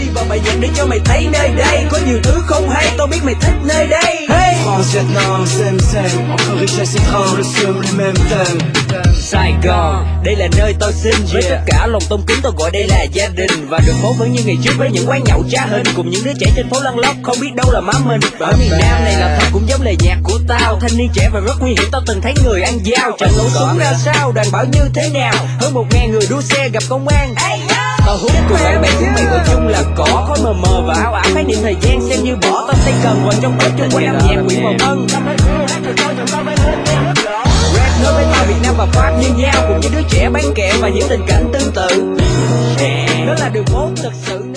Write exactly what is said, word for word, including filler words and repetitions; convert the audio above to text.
vào bài nhạc để cho mày thấy nơi đây có nhiều thứ không hay, tao biết mày thích nơi đây. Hey! France, Vietnam, same same, entre richesse et drame, le seum, les mêmes thèmes. Sài Gòn, đây là nơi tôi sinh, với tất cả lòng tôn kính tôi gọi đây là gia đình. Và đường phố vẫn như ngày trước với những quán nhậu trá hình, cùng những đứa trẻ trên phố lăn lóc không biết đâu là má mình. Ở miền Nam này là thật cũng giống lời nhạc của tao, thanh niên trẻ và rất nguy hiểm, tao từng thấy người ăn dao. Trận nổ súng ra sao, đàn bảo như thế nào, hơn một ngàn người đua xe gặp công an. Tao hút cùng bạn bè của mày gọi chung là cỏ, khói mờ mờ và ảo ảo khái niệm thời gian xem như bỏ. Tao say cần vào trong tối chung quanh âm nhạc Nguyễn Hoàng Ân. Rap nói với tao Việt Nam và Pháp như nhau, cùng những đứa trẻ bán kẹo và những tình cảnh tương tự. Đó là đường phố thật sự.